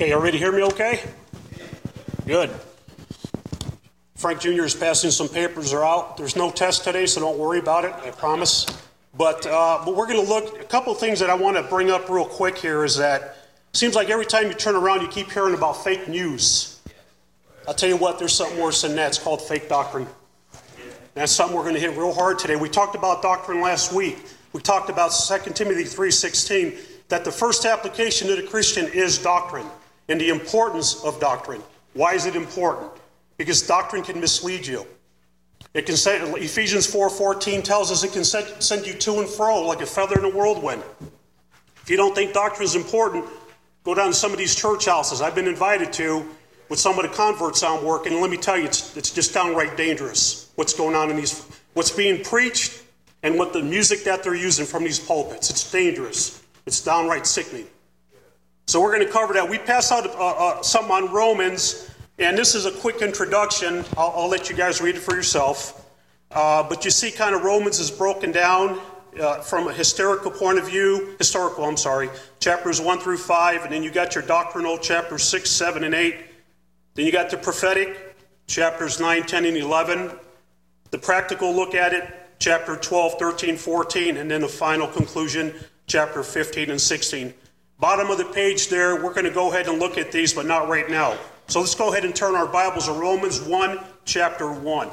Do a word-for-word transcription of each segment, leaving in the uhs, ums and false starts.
Okay, you ready to hear me okay? Good. Frank Junior is passing some papers are out. There's no test today, so don't worry about it, I promise. But, uh, but we're going to look, a couple of things that I want to bring up real quick here is that it seems like every time you turn around, you keep hearing about fake news. I'll tell you what, there's something worse than that. It's called fake doctrine. That's something we're going to hit real hard today. We talked about doctrine last week. We talked about Second Timothy three sixteen, that the first application to the Christian is doctrine and the importance of doctrine. Why is it important? Because doctrine can mislead you. It can say, Ephesians four fourteen tells us it can send, send you to and fro like a feather in a whirlwind. If you don't think doctrine is important, go down to some of these church houses I've been invited to with some of the converts I'm working, and let me tell you, it's, it's just downright dangerous what's going on in these, what's being preached and what the music that they're using from these pulpits. It's dangerous. It's downright sickening. So we're going to cover that. We pass out uh, uh, something on Romans, and this is a quick introduction. I'll, I'll let you guys read it for yourself. Uh, but you see kind of Romans is broken down uh, from a historical point of view, historical, I'm sorry, chapters one through five, and then you got your doctrinal, chapters six, seven, and eight. Then you got the prophetic, chapters nine, ten, and eleven. The practical look at it, chapter twelve, thirteen, fourteen, and then the final conclusion, chapter fifteen and sixteen. Bottom of the page there, we're going to go ahead and look at these, but not right now. So let's go ahead and turn our Bibles to Romans one, chapter one.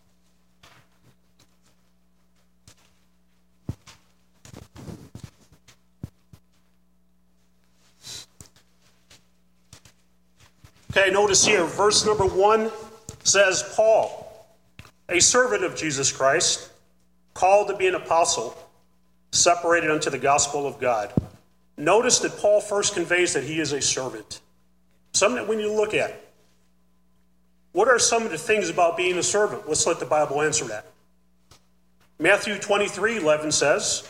Okay, notice here, verse number one says, Paul, a servant of Jesus Christ, called to be an apostle, separated unto the gospel of God. Notice that Paul first conveys that he is a servant. Something that we need to look at. What are some of the things about being a servant? Let's let the Bible answer that. Matthew twenty-three eleven says,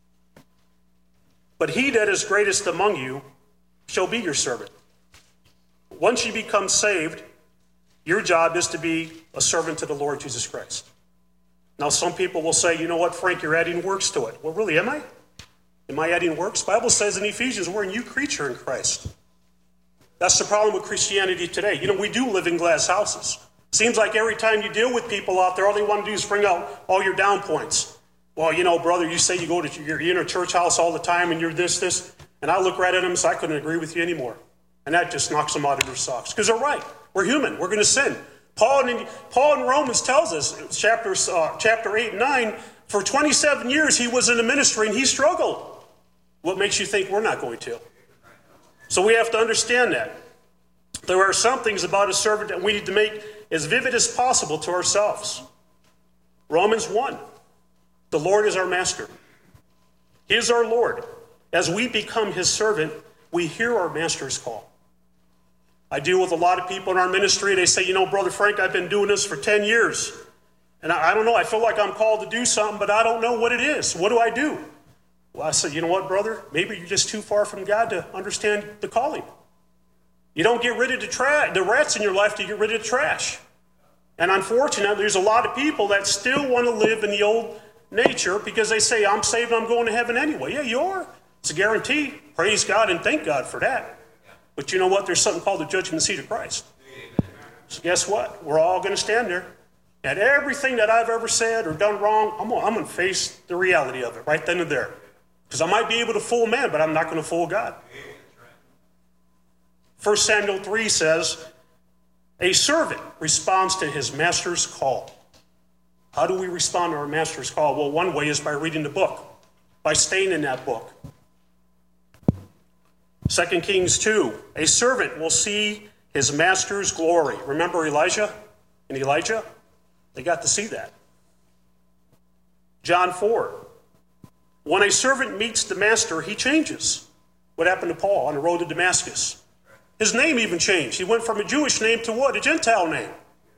but he that is greatest among you shall be your servant. Once you become saved, your job is to be a servant to the Lord Jesus Christ. Now, some people will say, you know what, Frank, you're adding works to it. Well, really, am I? Am I adding works? The Bible says in Ephesians, we're a new creature in Christ. That's the problem with Christianity today. You know, we do live in glass houses. Seems like every time you deal with people out there, all they want to do is bring out all your down points. Well, you know, brother, you say you go to you're in a church house all the time and you're this, this. And I look right at them and say, I couldn't agree with you anymore. And that just knocks them out of their socks. Because they're right. We're human. We're going to sin. Paul in, Paul in Romans tells us, chapters, uh, chapter eight and nine, for twenty-seven years he was in the ministry and he struggled. What makes you think we're not going to? So we have to understand that. There are some things about a servant that we need to make as vivid as possible to ourselves. Romans one, the Lord is our master. He is our Lord. As we become his servant, we hear our master's call. I deal with a lot of people in our ministry. They say, you know, Brother Frank, I've been doing this for ten years. And I, I don't know, I feel like I'm called to do something, but I don't know what it is. What do I do? Well, I said, you know what, brother? Maybe you're just too far from God to understand the calling. You don't get rid of the, tra- the rats in your life to get rid of the trash. And unfortunately, there's a lot of people that still want to live in the old nature because they say, I'm saved, I'm going to heaven anyway. Yeah, you are. It's a guarantee. Praise God and thank God for that. But you know what? There's something called the judgment seat of Christ. So guess what? We're all going to stand there. And everything that I've ever said or done wrong, I'm going, I'm going to face the reality of it right then and there. Because I might be able to fool man, but I'm not going to fool God. First Samuel three says, a servant responds to his master's call. How do we respond to our master's call? Well, one way is by reading the book, by staying in that book. Second Kings two, a servant will see his master's glory. Remember Elijah and Elijah? They got to see that. John four, when a servant meets the master, he changes. What happened to Paul on the road to Damascus? His name even changed. He went from a Jewish name to what? A Gentile name.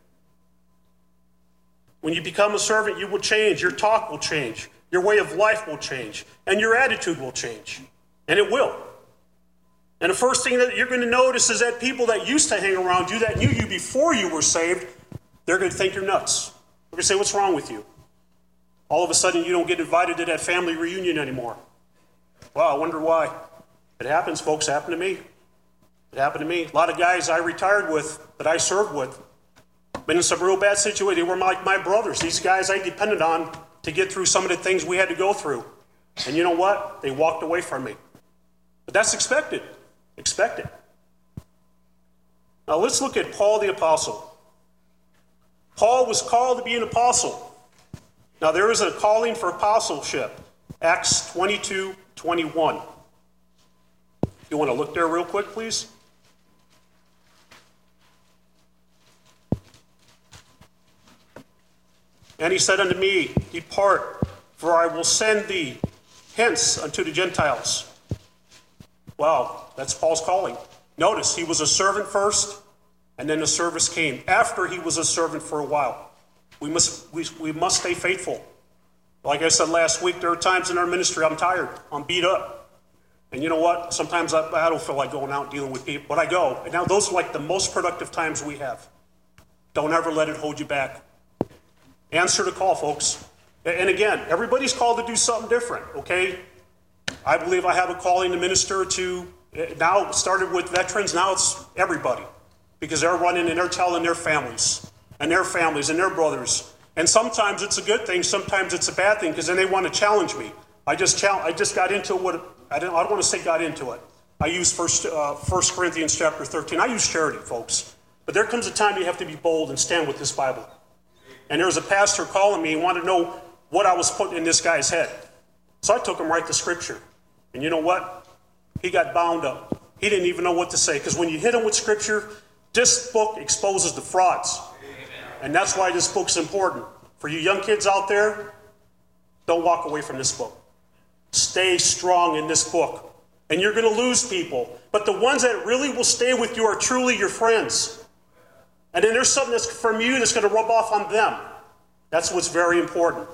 When you become a servant, you will change. Your talk will change. Your way of life will change. And your attitude will change. And it will. And the first thing that you're going to notice is that people that used to hang around you, that knew you before you were saved, they're going to think you're nuts. They're going to say, what's wrong with you? All of a sudden, you don't get invited to that family reunion anymore. Well, I wonder why. It happens, folks. It happened to me. It happened to me. A lot of guys I retired with, that I served with, been in some real bad situations. They were like my brothers. These guys I depended on to get through some of the things we had to go through. And you know what? They walked away from me. But that's expected. Expected. Now let's look at Paul the Apostle. Paul was called to be an apostle. Now there is a calling for apostleship. Acts twenty-two twenty-one. You want to look there real quick, please? And he said unto me, Depart, for I will send thee hence unto the Gentiles. Wow, that's Paul's calling. Notice, he was a servant first, and then the service came. After he was a servant for a while. We must, we, we must stay faithful. Like I said last week, there are times in our ministry I'm tired, I'm beat up. And you know what? Sometimes I, I don't feel like going out and dealing with people, but I go. And now those are like the most productive times we have. Don't ever let it hold you back. Answer the call, folks. And again, everybody's called to do something different, okay? I believe I have a calling to minister to, now it started with veterans, now it's everybody. Because they're running and they're telling their families, and their families, and their brothers. And sometimes it's a good thing, sometimes it's a bad thing, because then they want to challenge me. I just challenge, I just got into what, I don't, I don't want to say got into it. I use First, uh, First Corinthians chapter thirteen. I use charity, folks. But there comes a time you have to be bold and stand with this Bible. And there was a pastor calling me and wanted to know what I was putting in this guy's head. So I took him right to Scripture. And you know what? He got bound up. He didn't even know what to say. Because when you hit him with Scripture, this book exposes the frauds. And that's why this book's important. For you young kids out there, don't walk away from this book. Stay strong in this book. And you're going to lose people. But the ones that really will stay with you are truly your friends. And then there's something that's from you that's going to rub off on them. That's what's very important.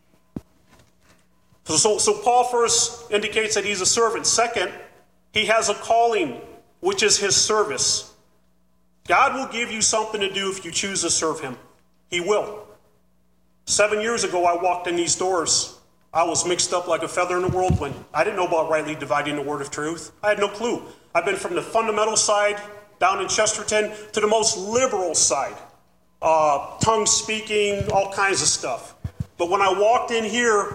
So, so, so Paul first indicates that he's a servant. Second, he has a calling, which is his service. God will give you something to do if you choose to serve him. He will. Seven years ago, I walked in these doors. I was mixed up like a feather in a whirlwind. I didn't know about rightly dividing the word of truth. I had no clue. I've been from the fundamental side down in Chesterton to the most liberal side. Uh, tongue speaking, all kinds of stuff. But when I walked in here,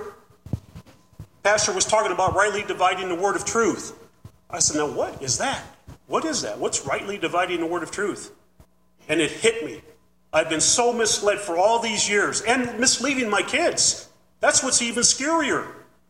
Pastor was talking about rightly dividing the word of truth. I said, now what is that? What is that? What's rightly dividing the word of truth? And it hit me. I've been so misled for all these years and misleading my kids. That's what's even scarier.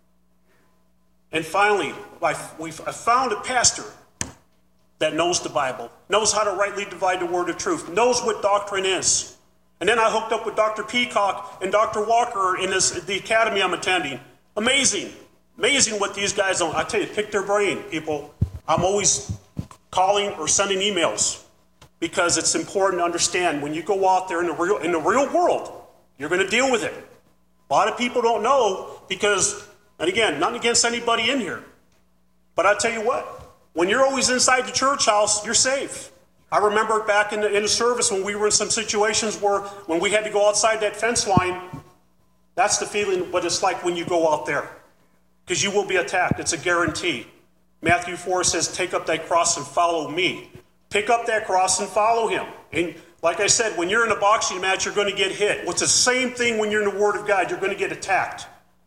And finally, I, we've, I found a pastor that knows the Bible, knows how to rightly divide the word of truth, knows what doctrine is. And then I hooked up with Doctor Peacock and Doctor Walker in this, the academy I'm attending. Amazing. Amazing what these guys do. I tell you, pick their brain, people. I'm always calling or sending emails because it's important to understand when you go out there in the real, in the real world, you're going to deal with it. A lot of people don't know because, and again, nothing against anybody in here. But I tell you what, when you're always inside the church house, you're safe. I remember back in the, in the service when we were in some situations where when we had to go outside that fence line, that's the feeling what it's like when you go out there. Because you will be attacked. It's a guarantee. Matthew four says, take up thy cross and follow me. Pick up that cross and follow him. And like I said, when you're in a boxing match, you're going to get hit. Well, it's the same thing when you're in the Word of God. You're going to get attacked.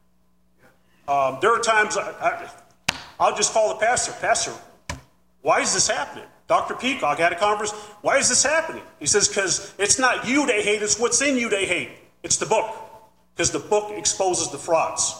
Um, there are times I, I, I'll just call the pastor. Pastor, why is this happening? Doctor Peacock had a conversation. Why is this happening? He says, because it's not you they hate, it's what's in you they hate. It's the book. Because the book exposes the frauds.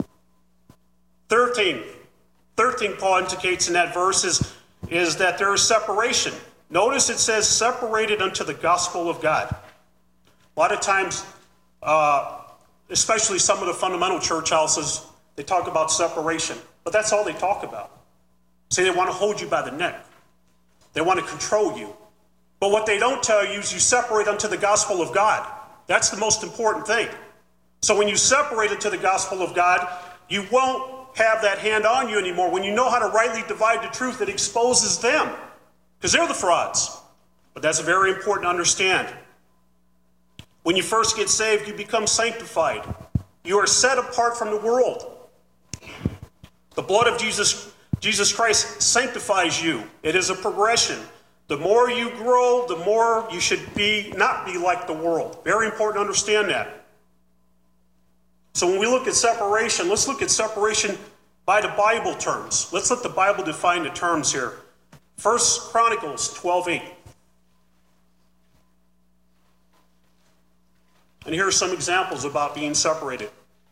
Thirteen. Third thing Paul indicates in that verse is, is that there is separation. Notice it says separated unto the gospel of God. A lot of times, uh, especially some of the fundamental church houses, they talk about separation. But that's all they talk about. Say they want to hold you by the neck. They want to control you. But what they don't tell you is you separate unto the gospel of God. That's the most important thing. So when you separate into the gospel of God, you won't have that hand on you anymore. When you know how to rightly divide the truth, it exposes them. Because they're the frauds. But that's very important to understand. When you first get saved, you become sanctified. You are set apart from the world. The blood of Jesus Jesus Christ sanctifies you. It is a progression. The more you grow, the more you should be not be like the world. Very important to understand that. So when we look at separation, let's look at separation by the Bible terms. Let's let the Bible define the terms here. First Chronicles twelve eight. And here are some examples about being separated.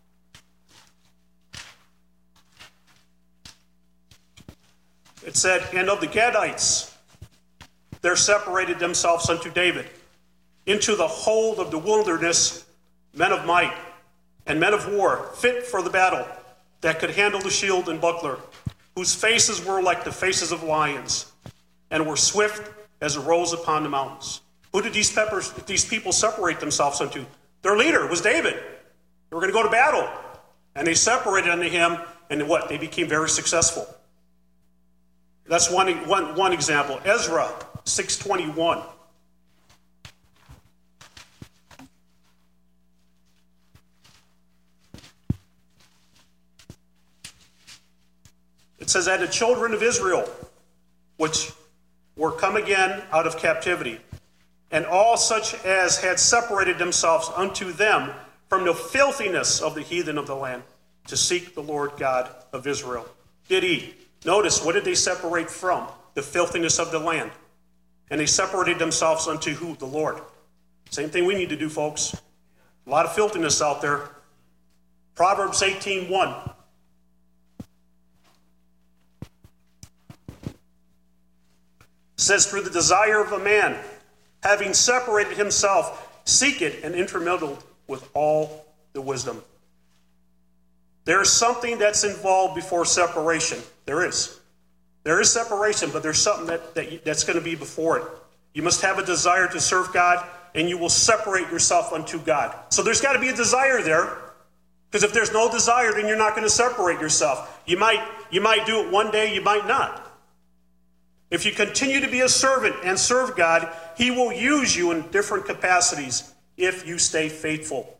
It said, and of the Gadites, there separated themselves unto David into the hold of the wilderness, men of might and men of war, fit for the battle, that could handle the shield and buckler, whose faces were like the faces of lions, and were swift as the roes upon the mountains. Who did these, peppers, these people separate themselves unto? Their leader was David. They were going to go to battle, and they separated unto him, and what? They became very successful. That's one, one, one example. Ezra six twenty-one. It says, that the children of Israel, which were come again out of captivity, and all such as had separated themselves unto them from the filthiness of the heathen of the land, to seek the Lord God of Israel. Did he? Notice, what did they separate from? The filthiness of the land. And they separated themselves unto who? The Lord. Same thing we need to do, folks. A lot of filthiness out there. Proverbs eighteen one. Says, through the desire of a man, having separated himself, seek it and intermingled with all the wisdom. There's something that's involved before separation. There is. There is separation, but there's something that, that that's going to be before it. You must have a desire to serve God, and you will separate yourself unto God. So there's got to be a desire there, because if there's no desire, then you're not going to separate yourself. You might, you might do it one day, you might not. If you continue to be a servant and serve God, he will use you in different capacities if you stay faithful.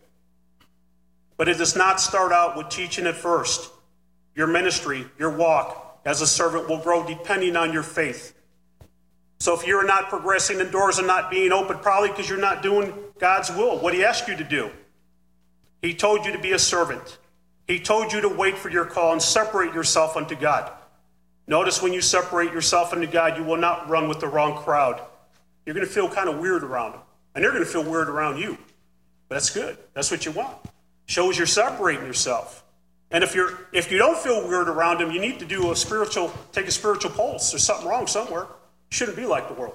But it does not start out with teaching at first. Your ministry, your walk as a servant will grow depending on your faith. So if you're not progressing, the doors are not being opened, probably because you're not doing God's will, what he asked you to do. He told you to be a servant. He told you to wait for your call and separate yourself unto God. Notice when you separate yourself unto God, you will not run with the wrong crowd. You're going to feel kind of weird around them. And they're going to feel weird around you. But that's good. That's what you want. Shows you're separating yourself. And if you're if you don't feel weird around them, you need to do a spiritual, take a spiritual pulse. There's something wrong somewhere. You shouldn't be like the world.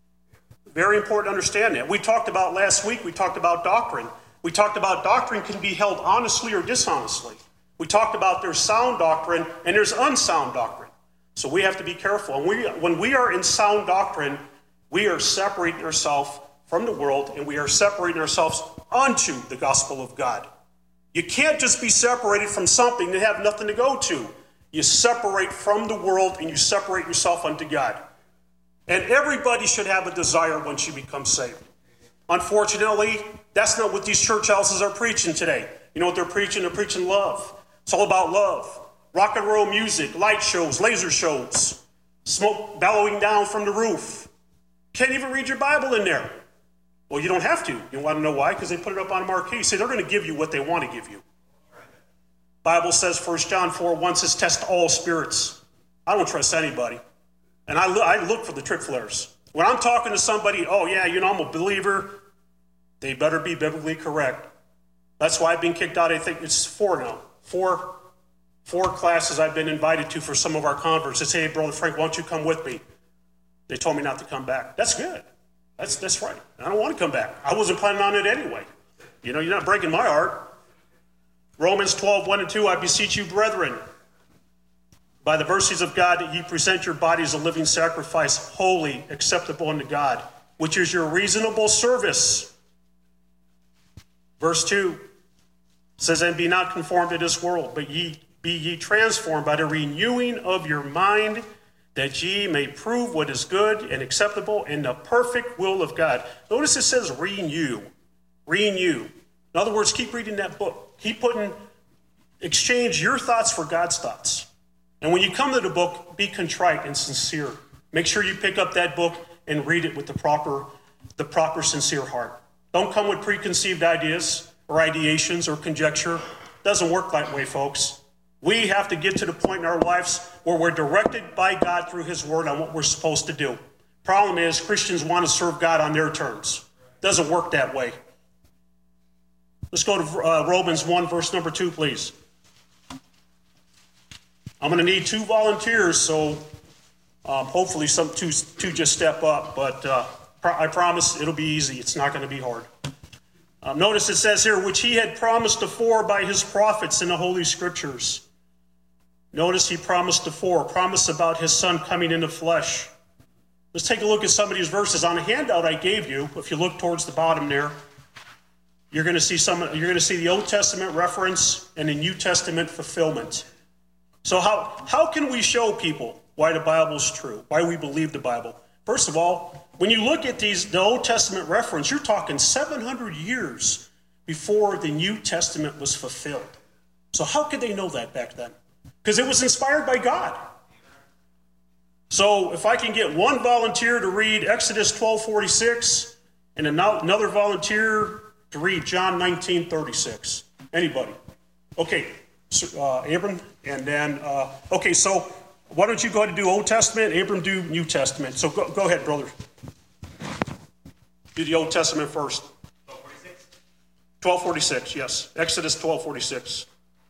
Very important to understand that. We talked about last week, we talked about doctrine. We talked about doctrine can be held honestly or dishonestly. We talked about there's sound doctrine and there's unsound doctrine. So we have to be careful. And we, when we are in sound doctrine, we are separating ourselves from the world, and we are separating ourselves unto the gospel of God. You can't just be separated from something that have nothing to go to. You separate from the world, and you separate yourself unto God. And everybody should have a desire once you become saved. Unfortunately, that's not what these church houses are preaching today. You know what they're preaching? They're preaching love. It's all about love. Rock and roll music, light shows, laser shows, smoke bellowing down from the roof. Can't even read your Bible in there. Well, you don't have to. You want to know why? Because they put it up on a marquee. See, they're going to give you what they want to give you. Bible says, First John four one says, test all spirits. I don't trust anybody. And I, lo- I look for the trick flares. When I'm talking to somebody, oh, yeah, you know, I'm a believer, they better be biblically correct. That's why I've been kicked out. I think it's four now. Four Four classes I've been invited to for some of our converts. They say, hey, Brother Frank, why don't you come with me? They told me not to come back. That's good. That's that's right. I don't want to come back. I wasn't planning on it anyway. You know, you're not breaking my heart. Romans twelve, one and two, I beseech you, brethren, by the mercies of God, that ye present your bodies a living sacrifice, holy, acceptable unto God, which is your reasonable service. Verse two says, and be not conformed to this world, but ye be ye transformed by the renewing of your mind, that ye may prove what is good and acceptable and the perfect will of God. Notice it says renew. Renew. In other words, keep reading that book. Keep putting, exchange your thoughts for God's thoughts. And when you come to the book, be contrite and sincere. Make sure you pick up that book and read it with the proper, the proper sincere heart. Don't come with preconceived ideas or ideations or conjecture. It doesn't work that way, folks. We have to get to the point in our lives where we're directed by God through his word on what we're supposed to do. Problem is, Christians want to serve God on their terms. It doesn't work that way. Let's go to uh, Romans one, verse number two, please. I'm going to need two volunteers, so um, hopefully some two, two just step up. But uh, pro- I promise it'll be easy. It's not going to be hard. Um, notice it says here, which he had promised afore by his prophets in the Holy Scriptures. Notice he promised afore, promise about his son coming in the flesh. Let's take a look at some of these verses. On the handout I gave you, if you look towards the bottom there, you're going to see some. You're going to see the Old Testament reference and the New Testament fulfillment. So how, how can we show people why the Bible is true, why we believe the Bible? First of all, when you look at these, the Old Testament reference, you're talking seven hundred years before the New Testament was fulfilled. So how could they know that back then? Because it was inspired by God. So if I can get one volunteer to read Exodus twelve forty-six and another volunteer to read John nineteen thirty-six. Anybody? Okay, uh, Abram, and then, uh, okay, so why don't you go ahead and do Old Testament, Abram do New Testament. So go, go ahead, brother. Do the Old Testament first. twelve forty-six? twelve forty-six, yes. Exodus twelve forty-six.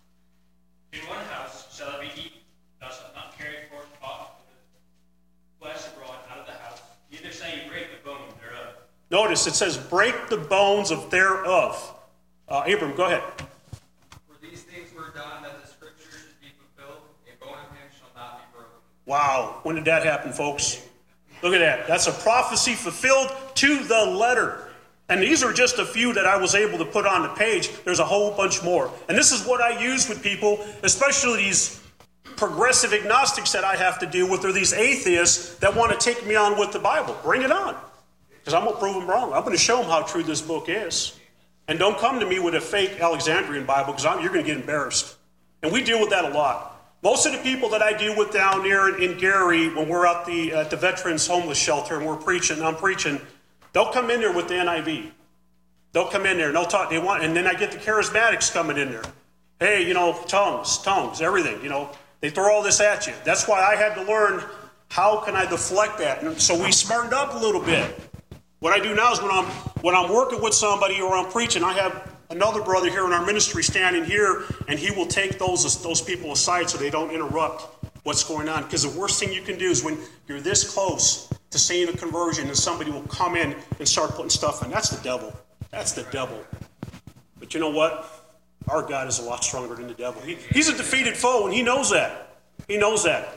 In one house shall it be eaten, thou shalt not carry forth aught of the flesh abroad out of the house, neither shall you break the bone thereof. Notice it says, break the bones of thereof. Uh, Abram, go ahead. For these things were done that the scripture should be fulfilled, a bone of him shall not be broken. Wow, when did that happen, folks? Look at that. That's a prophecy fulfilled to the letter. And these are just a few that I was able to put on the page. There's a whole bunch more. And this is what I use with people, especially these progressive agnostics that I have to deal with, or these atheists that want to take me on with the Bible. Bring it on. Because I'm going to prove them wrong. I'm going to show them how true this book is. And don't come to me with a fake Alexandrian Bible, because you're going to get embarrassed. And we deal with that a lot. Most of the people that I deal with down there in, in Gary, when we're at the, at the Veterans Homeless Shelter and we're preaching, I'm preaching, they'll come in there with the N I V. They'll come in there and they'll talk, they want, and then I get the charismatics coming in there. Hey, you know, tongues, tongues, everything, you know. They throw all this at you. That's why I had to learn, how can I deflect that? And so we smartened up a little bit. What I do now is when I'm when I'm working with somebody or I'm preaching, I have another brother here in our ministry standing here, and he will take those those people aside so they don't interrupt what's going on. Because the worst thing you can do is when you're this close to seeing a conversion and somebody will come in and start putting stuff in. That's the devil. That's the devil. But you know what? Our God is a lot stronger than the devil. He, he's a defeated foe, and he knows that. He knows that.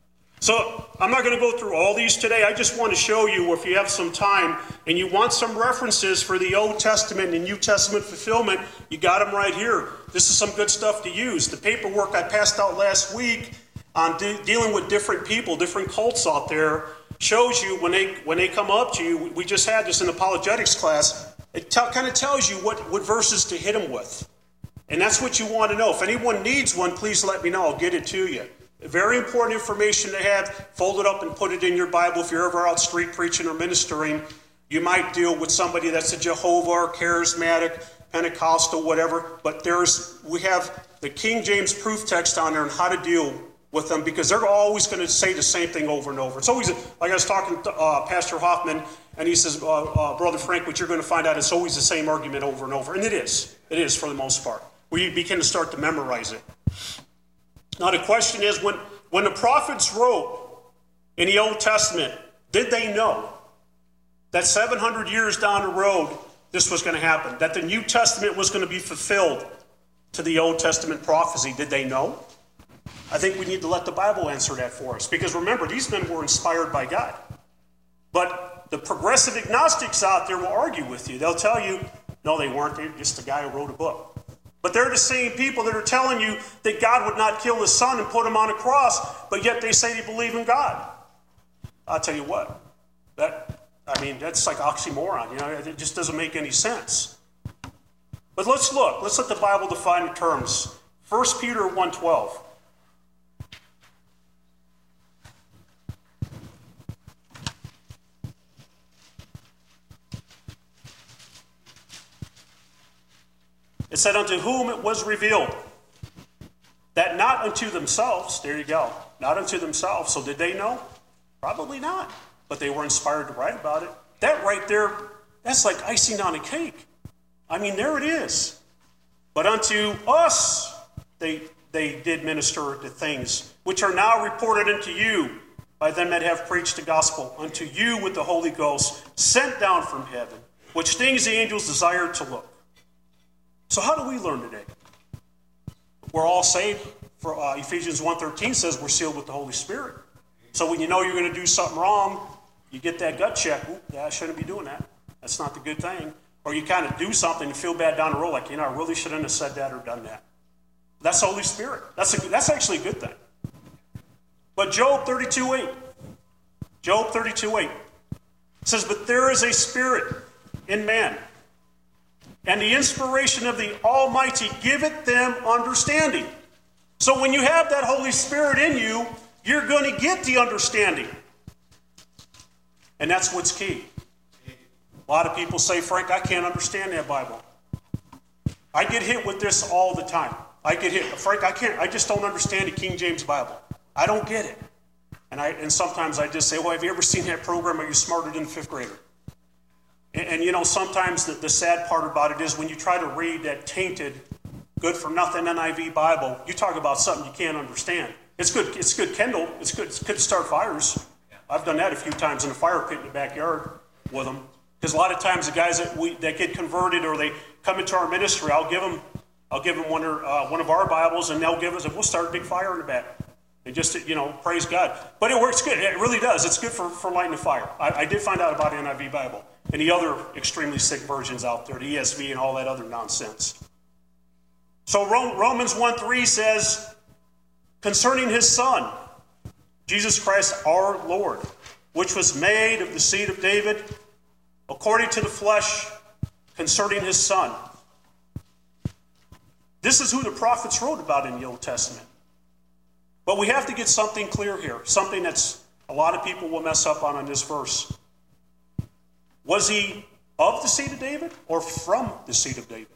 So I'm not going to go through all these today. I just want to show you, if you have some time and you want some references for the Old Testament and New Testament fulfillment, you got them right here. This is some good stuff to use. The paperwork I passed out last week on de- dealing with different people, different cults out there, shows you when they when they come up to you. We just had this in apologetics class. It t- kind of tells you what, what verses to hit them with. And that's what you want to know. If anyone needs one, please let me know. I'll get it to you. Very important information to have. Fold it up and put it in your Bible. If you're ever out street preaching or ministering, you might deal with somebody that's a Jehovah or charismatic, Pentecostal, whatever. But there's we have the King James proof text on there on how to deal with them, because they're always going to say the same thing over and over. It's always, like I was talking to uh, Pastor Hoffman, and he says, uh, uh, Brother Frank, what you're going to find out, it's always the same argument over and over. And it is. It is for the most part. We begin to start to memorize it. Now the question is, when, when the prophets wrote in the Old Testament, did they know that seven hundred years down the road this was going to happen? That the New Testament was going to be fulfilled to the Old Testament prophecy? Did they know? I think we need to let the Bible answer that for us. Because remember, these men were inspired by God. But the progressive agnostics out there will argue with you. They'll tell you, no, they weren't. They're just a guy who wrote a book. But they're the same people that are telling you that God would not kill his son and put him on a cross, but yet they say they believe in God. I'll tell you what, that I mean, that's like oxymoron. You know, it just doesn't make any sense. But let's look. Let's let the Bible define the terms. First Peter one twelve. It said, unto whom it was revealed, that not unto themselves, there you go, not unto themselves. So did they know? Probably not. But they were inspired to write about it. That right there, that's like icing on a cake. I mean, there it is. But unto us, they, they did minister to things which are now reported unto you by them that have preached the gospel unto you with the Holy Ghost sent down from heaven, which things the angels desire to look. So how do we learn today? We're all saved. For uh, Ephesians one thirteen says we're sealed with the Holy Spirit. So when you know you're going to do something wrong, you get that gut check. Ooh, yeah, I shouldn't be doing that. That's not the good thing. Or you kind of do something and feel bad down the road, like, you know, I really shouldn't have said that or done that. That's the Holy Spirit. That's, a, that's actually a good thing. But Job thirty-two eight. Job thirty-two eight says, but there is a spirit in man, and the inspiration of the Almighty giveth them understanding. So when you have that Holy Spirit in you, you're going to get the understanding. And that's what's key. A lot of people say, Frank, I can't understand that Bible. I get hit with this all the time. I get hit. Frank, I can't, I just don't understand the King James Bible. I don't get it. And I and sometimes I just say, well, have you ever seen that program? Are you smarter than a fifth grader? And, and you know, sometimes the, the sad part about it is when you try to read that tainted, good-for-nothing N I V Bible, you talk about something you can't understand. It's good, it's good Kindle. It's good, it's good to start fires. I've done that a few times in a fire pit in the backyard with them. Because a lot of times the guys that we that get converted or they come into our ministry, I'll give them, I'll give them one, or, uh, one of our Bibles, and they'll give us, and we'll start a big fire in the back. And just, you know, praise God. But it works good. It really does. It's good for, for lighting a fire. I, I did find out about the N I V Bible and the other extremely sick versions out there, the E S V and all that other nonsense. So Romans one three says, concerning his Son, Jesus Christ our Lord, which was made of the seed of David, according to the flesh, concerning his Son. This is who the prophets wrote about in the Old Testament. But we have to get something clear here, something that's a lot of people will mess up on in this verse. Was he of the seed of David or from the seed of David?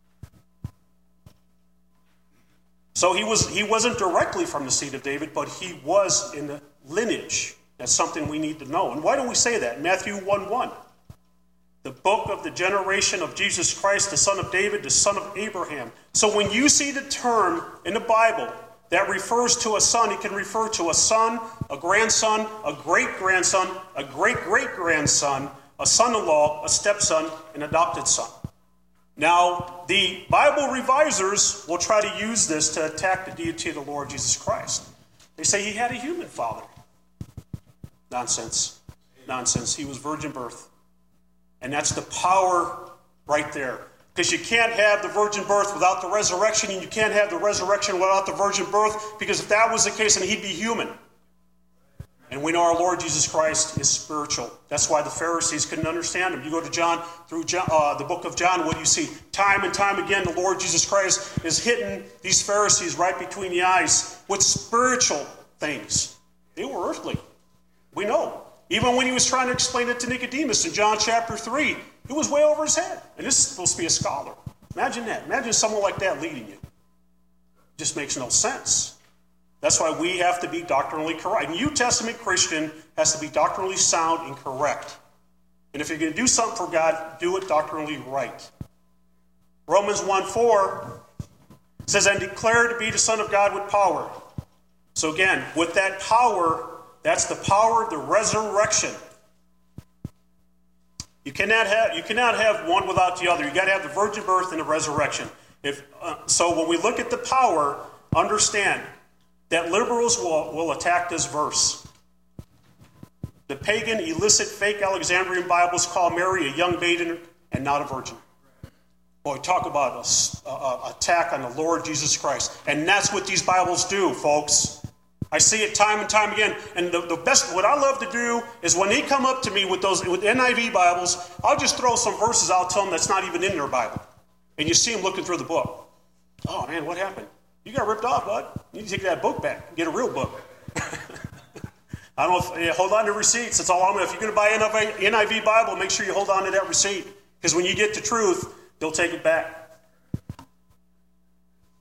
So he, was, he wasn't directly from the seed of David, but he was in the lineage. That's something we need to know. And why do we say that? Matthew one one. The book of the generation of Jesus Christ, the son of David, the son of Abraham. So when you see the term in the Bible that refers to a son, it can refer to a son, a grandson, a great-grandson, a great-great-grandson, a son-in-law, a stepson, an adopted son. Now, the Bible revisers will try to use this to attack the deity of the Lord Jesus Christ. They say he had a human father. Nonsense. Nonsense. He was virgin birth. And that's the power right there. Because you can't have the virgin birth without the resurrection, and you can't have the resurrection without the virgin birth, because if that was the case, then he'd be human. And we know our Lord Jesus Christ is spiritual. That's why the Pharisees couldn't understand him. You go to John, through John, uh, the book of John, what do you see? Time and time again, the Lord Jesus Christ is hitting these Pharisees right between the eyes with spiritual things. They were earthly. We know. Even when he was trying to explain it to Nicodemus in John chapter three, it was way over his head. And this is supposed to be a scholar. Imagine that. Imagine someone like that leading you. It just makes no sense. That's why we have to be doctrinally correct. A New Testament Christian has to be doctrinally sound and correct. And if you're going to do something for God, do it doctrinally right. Romans one four says, and declared to be the Son of God with power. So again, with that power, that's the power of the resurrection. You cannot have you cannot have one without the other. You got to have the virgin birth and the resurrection. If uh, so, when we look at the power, understand that liberals will, will attack this verse. The pagan, illicit, fake Alexandrian Bibles call Mary a young maiden and not a virgin. Boy, talk about an attack on the Lord Jesus Christ. And that's what these Bibles do, folks. I see it time and time again. And the, the best, what I love to do is when they come up to me with those with N I V Bibles, I'll just throw some verses out to them that's not even in their Bible. And you see them looking through the book. Oh, man, what happened? You got ripped off, bud. You need to take that book back and get a real book. I don't know if, yeah, hold on to receipts. That's all I'm going to, if you're going to buy an N I V Bible, make sure you hold on to that receipt. Because when you get the truth, they'll take it back.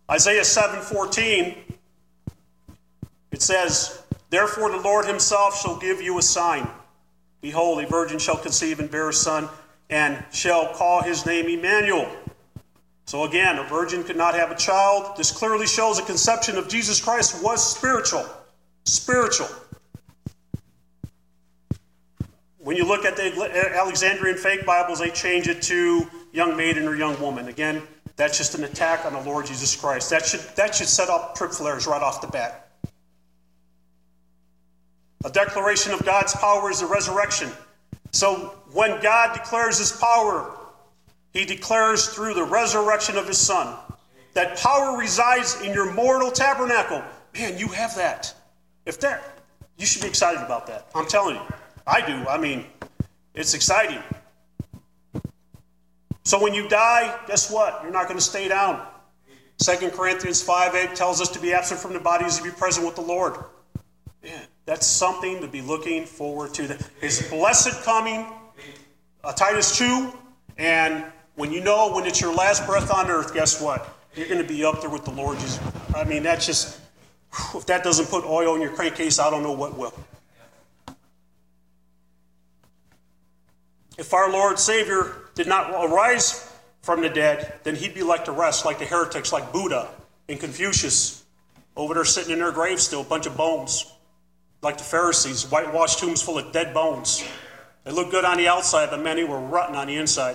Isaiah seven fourteen, it says, therefore the Lord himself shall give you a sign. Behold, a virgin shall conceive and bear a son, and shall call his name Emmanuel. So again, a virgin could not have a child. This clearly shows the conception of Jesus Christ was spiritual. Spiritual. When you look at the Alexandrian fake Bibles, they change it to young maiden or young woman. Again, that's just an attack on the Lord Jesus Christ. That should, that should set up trip flares right off the bat. A declaration of God's power is the resurrection. So when God declares his power, he declares through the resurrection of his Son. That power resides in your mortal tabernacle. Man, you have that. If that, you should be excited about that. I'm telling you. I do. I mean, it's exciting. So when you die, guess what? You're not going to stay down. Second Corinthians five eight tells us to be absent from the body is to be present with the Lord. Man, that's something to be looking forward to. His blessed coming, uh, Titus two, and when you know when it's your last breath on earth, guess what? You're going to be up there with the Lord Jesus. I mean, that's just, if that doesn't put oil in your crankcase, I don't know what will. If our Lord Savior did not arise from the dead, then he'd be like the rest, like the heretics, like Buddha and Confucius, over there sitting in their graves still, a bunch of bones. Like the Pharisees, whitewashed tombs full of dead bones. They look good on the outside, but many were rotten on the inside.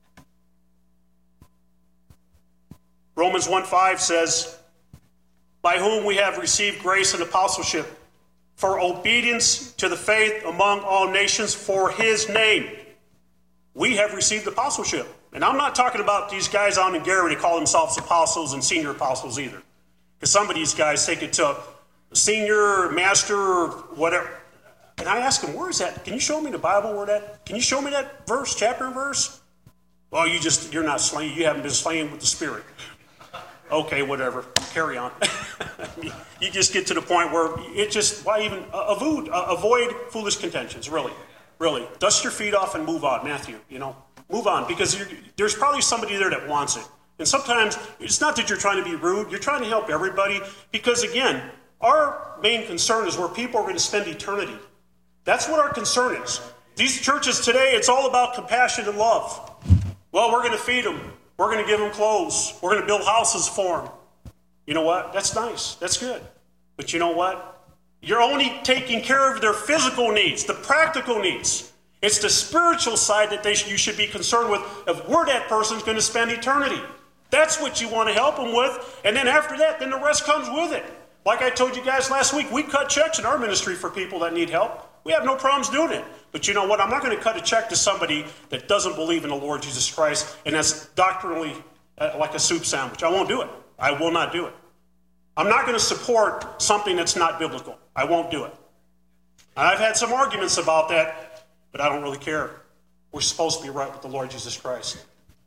Romans one five says, by whom we have received grace and apostleship for obedience to the faith among all nations for his name. We have received apostleship. And I'm not talking about these guys out in Gary that call themselves apostles and senior apostles either. Because some of these guys take it to senior, master, whatever. And I ask them, where is that? Can you show me the Bible where that? Can you show me that verse, chapter and verse? Well, you just, you're not slaying. You haven't been slaying with the Spirit. Okay, whatever. Carry on. You just get to the point where it just, why even, avoid, avoid foolish contentions, really. Really. Dust your feet off and move on, Matthew, you know. Move on, because you're, there's probably somebody there that wants it. And sometimes, it's not that you're trying to be rude. You're trying to help everybody. Because, again, our main concern is where people are going to spend eternity. That's what our concern is. These churches today, it's all about compassion and love. Well, we're going to feed them. We're going to give them clothes. We're going to build houses for them. You know what? That's nice. That's good. But you know what? You're only taking care of their physical needs, the practical needs. It's the spiritual side that they sh- you should be concerned with of where that person's going to spend eternity. That's what you want to help them with. And then after that, then the rest comes with it. Like I told you guys last week, we cut checks in our ministry for people that need help. We have no problems doing it. But you know what? I'm not going to cut a check to somebody that doesn't believe in the Lord Jesus Christ and that's doctrinally uh, like a soup sandwich. I won't do it. I will not do it. I'm not going to support something that's not biblical. I won't do it. And I've had some arguments about that, but I don't really care. We're supposed to be right with the Lord Jesus Christ.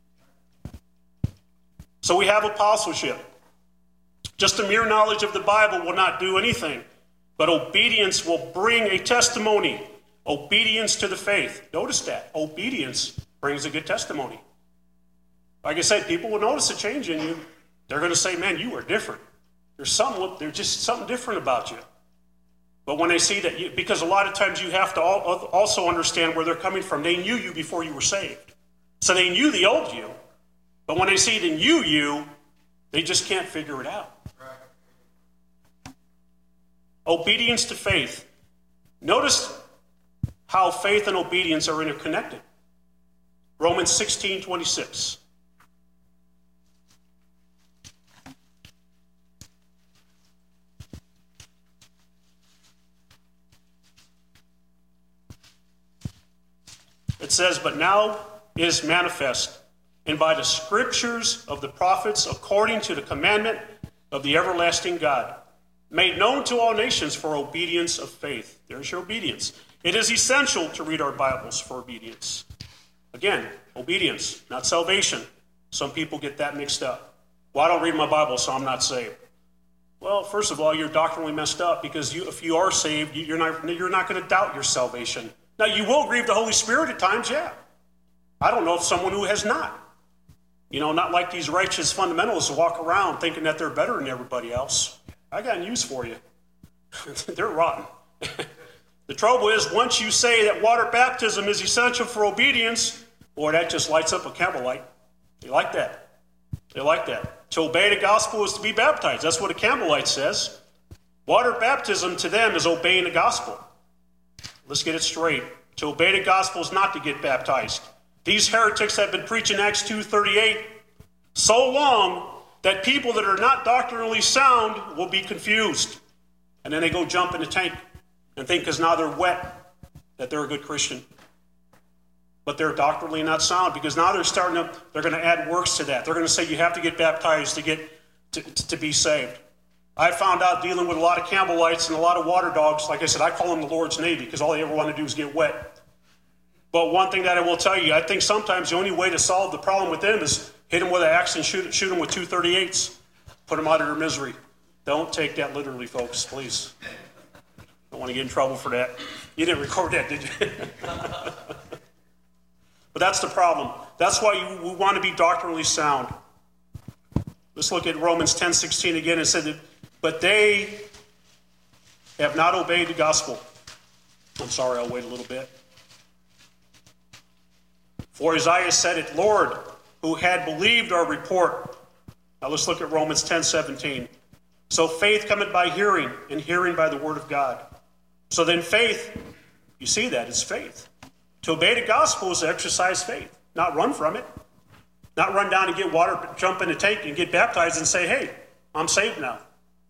So we have apostleship. Just a mere knowledge of the Bible will not do anything, but obedience will bring a testimony. Obedience to the faith. Notice that. Obedience brings a good testimony. Like I said, people will notice a change in you. They're going to say, man, you are different. There's something, there's just something different about you. But when they see that, you, because a lot of times you have to also understand where they're coming from. They knew you before you were saved. So they knew the old you. But when they see the new you, they just can't figure it out. Right. Obedience to faith. Notice how faith and obedience are interconnected. Romans sixteen twenty-six. It says, but now is manifest, and by the scriptures of the prophets, according to the commandment of the everlasting God, made known to all nations for obedience of faith. There's your obedience. It is essential to read our Bibles for obedience. Again, obedience, not salvation. Some people get that mixed up. Well, I don't read my Bible, so I'm not saved. Well, first of all, you're doctrinally messed up, because you, if you are saved, you're not, you're not going to doubt your salvation. Now, you will grieve the Holy Spirit at times, yeah. I don't know if someone who has not. You know, not like these righteous fundamentalists who walk around thinking that they're better than everybody else. I got news for you. They're rotten. The trouble is, once you say that water baptism is essential for obedience, boy, that just lights up a Campbellite. They like that. They like that. To obey the gospel is to be baptized. That's what a Campbellite says. Water baptism to them is obeying the gospel. Let's get it straight. To obey the gospel is not to get baptized. These heretics have been preaching Acts two thirty-eight so long that people that are not doctrinally sound will be confused. And then they go jump in the tank and think because now they're wet that they're a good Christian. But they're doctrinally not sound because now they're starting to, they're going to add works to that. They're going to say you have to get baptized to get to, to, to be saved. I found out dealing with a lot of Campbellites and a lot of water dogs, like I said, I call them the Lord's Navy because all they ever want to do is get wet. But one thing that I will tell you, I think sometimes the only way to solve the problem with them is hit them with an axe and shoot, shoot them with two thirty-eights. Put them out of their misery. Don't take that literally, folks, please. Don't want to get in trouble for that. You didn't record that, did you? But that's the problem. That's why you, we want to be doctrinally sound. Let's look at Romans ten sixteen again. It said that, but they have not obeyed the gospel. I'm sorry, I'll wait a little bit. For Isaiah said it, Lord, who had believed our report. Now let's look at Romans ten seventeen. So faith cometh by hearing, and hearing by the word of God. So then faith, you see that, it's faith. To obey the gospel is to exercise faith, not run from it. Not run down and get water, jump in the tank and get baptized and say, hey, I'm saved now.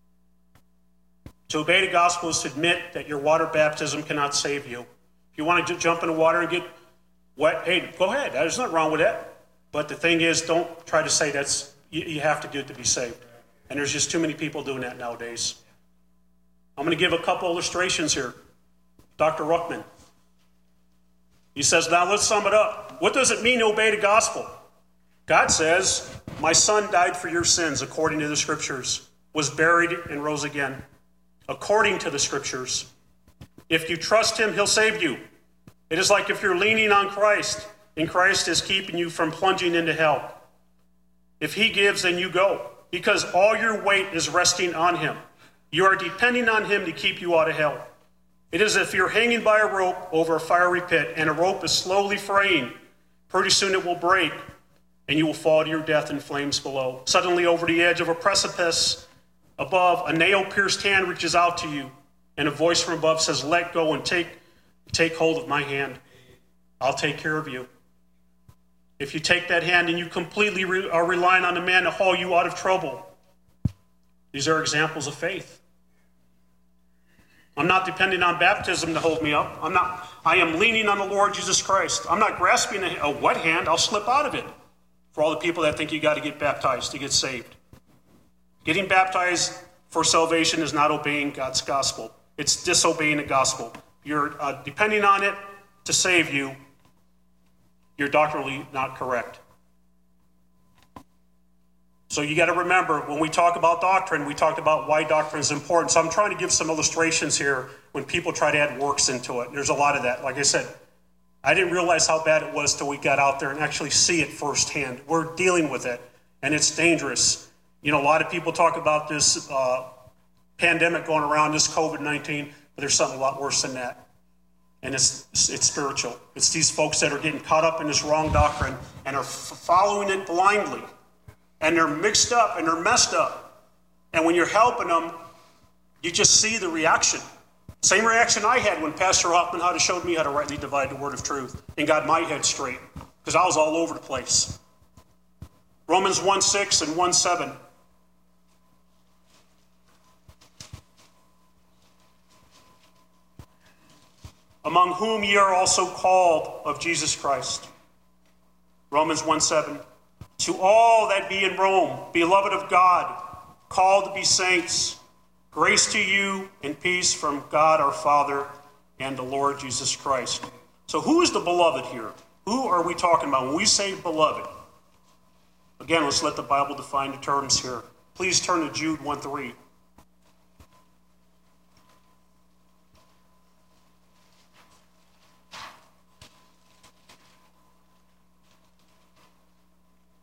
To obey the gospel is to admit that your water baptism cannot save you. If you want to jump in the water and get wet, hey, go ahead. There's nothing wrong with that. But the thing is, don't try to say that's you, you have to do it to be saved. And there's just too many people doing that nowadays. I'm going to give a couple illustrations here. Doctor Ruckman. He says, now let's sum it up. What does it mean to obey the gospel? God says, my son died for your sins according to the scriptures, was buried and rose again, according to the scriptures. If you trust him, he'll save you. It is like if you're leaning on Christ, and Christ is keeping you from plunging into hell. If he gives, then you go, because all your weight is resting on him. You are depending on him to keep you out of hell. It is as if you're hanging by a rope over a fiery pit, and a rope is slowly fraying. Pretty soon it will break, and you will fall to your death in flames below. Suddenly, over the edge of a precipice above, a nail-pierced hand reaches out to you, and a voice from above says, let go and take, take hold of my hand. I'll take care of you. If you take that hand and you completely re- are relying on the man to haul you out of trouble, these are examples of faith. I'm not depending on baptism to hold me up. I'm not. I am leaning on the Lord Jesus Christ. I'm not grasping a, a wet hand. I'll slip out of it. For all the people that think you got to get baptized to get saved. Getting baptized for salvation is not obeying God's gospel. It's disobeying the gospel. You're uh, depending on it to save you. You're doctrinally not correct. So you got to remember, when we talk about doctrine, we talked about why doctrine is important. So I'm trying to give some illustrations here when people try to add works into it. There's a lot of that. Like I said, I didn't realize how bad it was till we got out there and actually see it firsthand. We're dealing with it, and it's dangerous. You know, a lot of people talk about this uh, pandemic going around, this covid nineteen, but there's something a lot worse than that. And it's, it's spiritual. It's these folks that are getting caught up in this wrong doctrine and are f- following it blindly. And they're mixed up and they're messed up. And when you're helping them, you just see the reaction. Same reaction I had when Pastor Hoffman Hutter showed me how to rightly divide the word of truth and got my head straight, because I was all over the place. Romans one six and one seven. Among whom ye are also called of Jesus Christ. Romans one seven. To all that be in Rome, beloved of God, called to be saints, grace to you and peace from God our Father and the Lord Jesus Christ. So who is the beloved here? Who are we talking about when we say beloved? Again, let's let the Bible define the terms here. Please turn to Jude one three.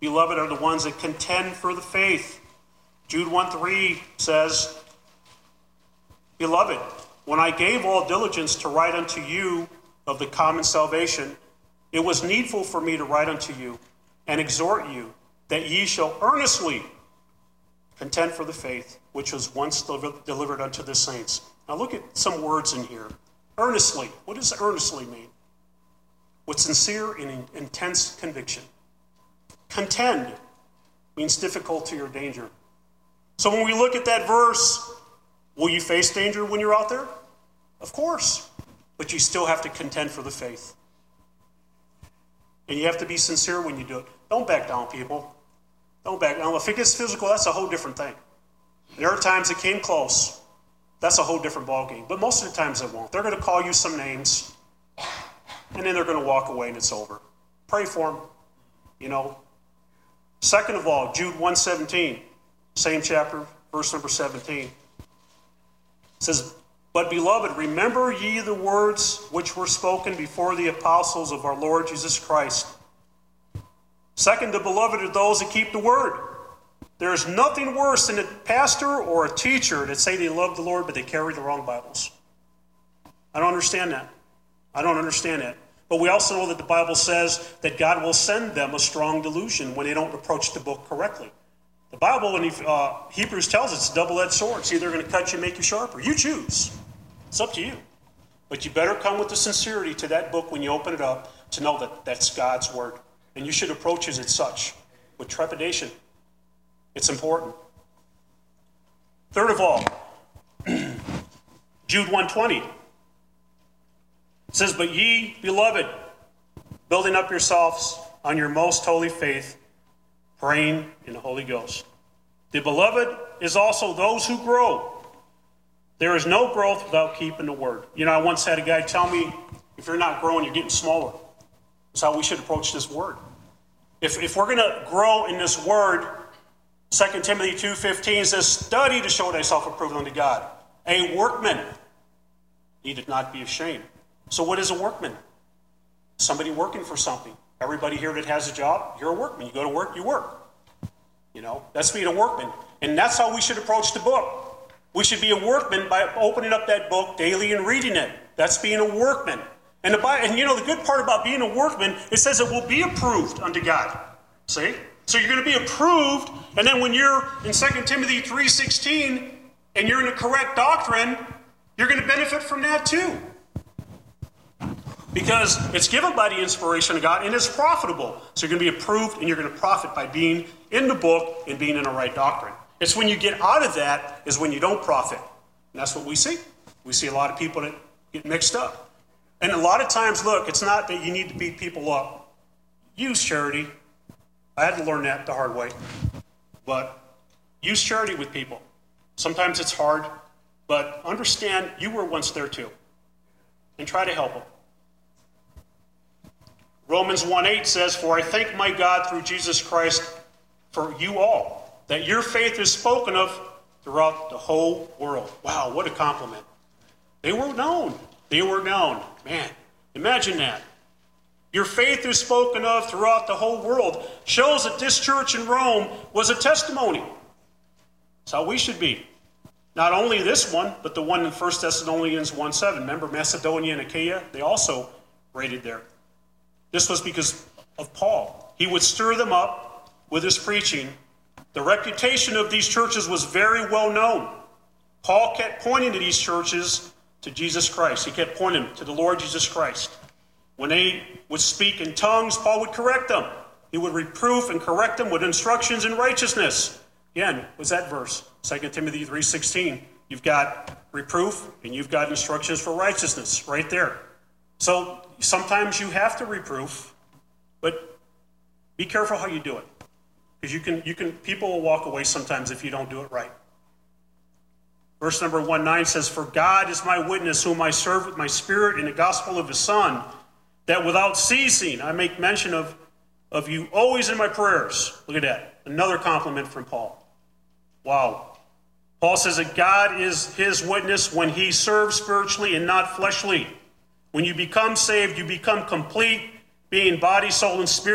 beloved, are the ones that contend for the faith. Jude one three says, beloved, when I gave all diligence to write unto you of the common salvation, it was needful for me to write unto you and exhort you that ye shall earnestly contend for the faith which was once delivered unto the saints. Now look at some words in here. Earnestly. What does earnestly mean? With sincere and intense conviction. Contend means difficulty or danger. So when we look at that verse, will you face danger when you're out there? Of course. But you still have to contend for the faith. And you have to be sincere when you do it. Don't back down, people. Don't back down. If it gets physical, that's a whole different thing. There are times it came close. That's a whole different ballgame. But most of the times it won't. They're going to call you some names, and then they're going to walk away and it's over. Pray for them, you know. Second of all, Jude one seventeen, same chapter, verse number seventeen. It says, but beloved, remember ye the words which were spoken before the apostles of our Lord Jesus Christ. Second, the beloved are those that keep the word. There is nothing worse than a pastor or a teacher that say they love the Lord, but they carry the wrong Bibles. I don't understand that. I don't understand that. But we also know that the Bible says that God will send them a strong delusion when they don't approach the book correctly. The Bible in uh, Hebrews tells us it's a double-edged sword. It's either going to cut you and make you sharper. You choose. It's up to you. But you better come with the sincerity to that book when you open it up to know that that's God's word. And you should approach it as such, with trepidation. It's important. Third of all, Jude one twenty. It says, but ye, beloved, building up yourselves on your most holy faith, praying in the Holy Ghost. The beloved is also those who grow. There is no growth without keeping the word. You know, I once had a guy tell me, if you're not growing, you're getting smaller. That's how we should approach this word. If, if we're going to grow in this word, Second Timothy two fifteen says, study to show thyself approved unto God. A workman needeth not be ashamed. So what is a workman? Somebody working for something. Everybody here that has a job, you're a workman. You go to work, you work. You know, that's being a workman. And that's how we should approach the book. We should be a workman by opening up that book daily and reading it. That's being a workman. And, the, and you know, the good part about being a workman, it says it will be approved unto God. See? So you're going to be approved, and then when you're in Second Timothy three sixteen, and you're in the correct doctrine, you're going to benefit from that too. Because it's given by the inspiration of God, and it's profitable. So you're going to be approved, and you're going to profit by being in the book and being in the right doctrine. It's when you get out of that is when you don't profit. And that's what we see. We see a lot of people that get mixed up. And a lot of times, look, it's not that you need to beat people up. Use charity. I had to learn that the hard way. But use charity with people. Sometimes it's hard, but understand you were once there too. And try to help them. Romans one eight says, for I thank my God through Jesus Christ for you all, that your faith is spoken of throughout the whole world. Wow, what a compliment. They were known. They were known. Man, imagine that. Your faith is spoken of throughout the whole world. Shows that this church in Rome was a testimony. That's how we should be. Not only this one, but the one in First Thessalonians one seven. Remember Macedonia and Achaia? They also raided there. This was because of Paul. He would stir them up with his preaching. The reputation of these churches was very well known. Paul kept pointing to these churches to Jesus Christ. He kept pointing to the Lord Jesus Christ. When they would speak in tongues, Paul would correct them. He would reproof and correct them with instructions in righteousness. Again, what's that verse? Second Timothy three sixteen. You've got reproof and you've got instructions for righteousness right there. So sometimes you have to reproof, but be careful how you do it. Because you can, you can, people will walk away sometimes if you don't do it right. Verse number one nine says, for God is my witness, whom I serve with my spirit in the gospel of his Son, that without ceasing I make mention of, of you always in my prayers. Look at that. Another compliment from Paul. Wow. Paul says that God is his witness when he serves spiritually and not fleshly. When you become saved, you become complete, being body, soul, and spirit.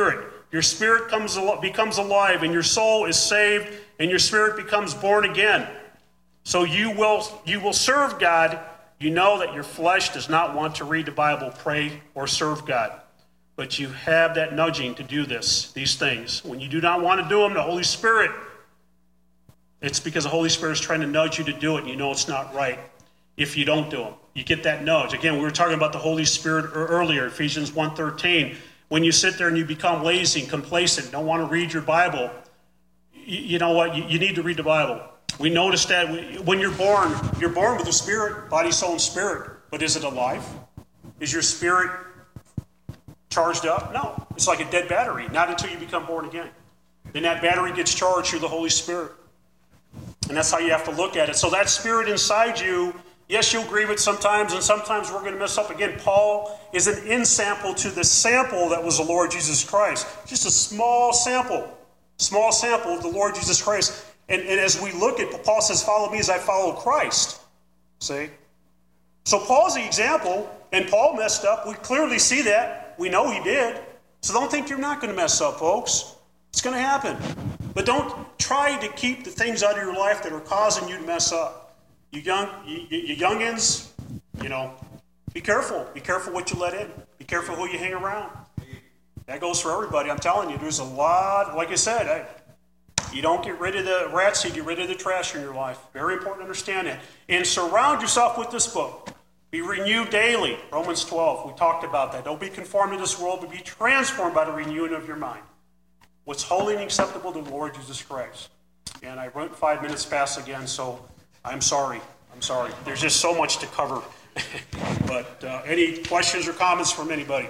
Your spirit comes becomes alive, and your soul is saved, and your spirit becomes born again. So you will you will serve God. You know that your flesh does not want to read the Bible, pray, or serve God. But you have that nudging to do this, these things. When you do not want to do them, the Holy Spirit, it's because the Holy Spirit is trying to nudge you to do it, and you know it's not right if you don't do them. You get that nudge. Again, we were talking about the Holy Spirit earlier, Ephesians one thirteen. When you sit there and you become lazy and complacent, don't want to read your Bible, you, you know what? You, you need to read the Bible. We noticed that when you're born, you're born with a spirit, body, soul, and spirit. But is it alive? Is your spirit charged up? No. It's like a dead battery, not until you become born again. Then that battery gets charged through the Holy Spirit. And that's how you have to look at it. So that spirit inside you, yes, you'll grieve it sometimes, and sometimes we're going to mess up. Again, Paul is an in-sample to the sample that was the Lord Jesus Christ. Just a small sample, small sample of the Lord Jesus Christ. And, and as we look at, Paul says, follow me as I follow Christ. See? So Paul's the example, and Paul messed up. We clearly see that. We know he did. So don't think you're not going to mess up, folks. It's going to happen. But don't try to keep the things out of your life that are causing you to mess up. You young, you, you youngins, you know, be careful. Be careful what you let in. Be careful who you hang around. That goes for everybody. I'm telling you, there's a lot, like I said, I, you don't get rid of the rats, you get rid of the trash in your life. Very important to understand that. And surround yourself with this book. Be renewed daily. Romans twelve, we talked about that. Don't be conformed to this world, but be transformed by the renewing of your mind. What's holy and acceptable to the Lord Jesus Christ. And I went five minutes past again, so I'm sorry. I'm sorry. There's just so much to cover. But uh, any questions or comments from anybody?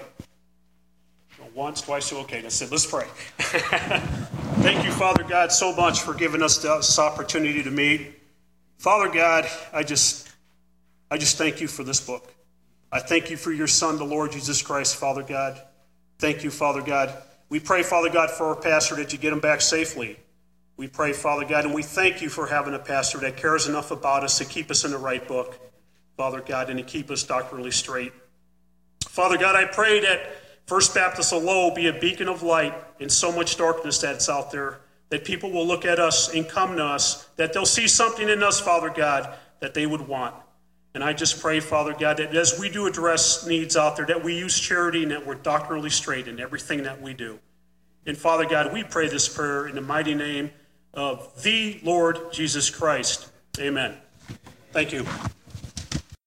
Once, twice, okay. That's it. Let's pray. Thank you, Father God, so much for giving us this opportunity to meet. Father God, I just, I just thank you for this book. I thank you for your Son, the Lord Jesus Christ, Father God. Thank you, Father God. We pray, Father God, for our pastor that you get him back safely. We pray, Father God, and we thank you for having a pastor that cares enough about us to keep us in the right book, Father God, and to keep us doctrinally straight. Father God, I pray that First Baptist Aloe be a beacon of light in so much darkness that's out there, that people will look at us and come to us, that they'll see something in us, Father God, that they would want. And I just pray, Father God, that as we do address needs out there, that we use charity and that we're doctrinally straight in everything that we do. And Father God, we pray this prayer in the mighty name of the Lord Jesus Christ. Amen. Thank you.